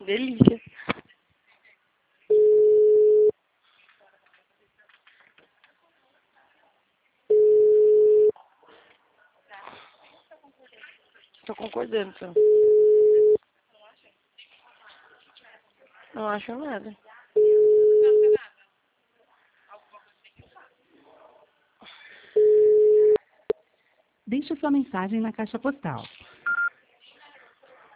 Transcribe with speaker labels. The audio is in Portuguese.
Speaker 1: Delícia. Tô concordando, Sam. Não acho nada.
Speaker 2: Deixe sua mensagem na caixa postal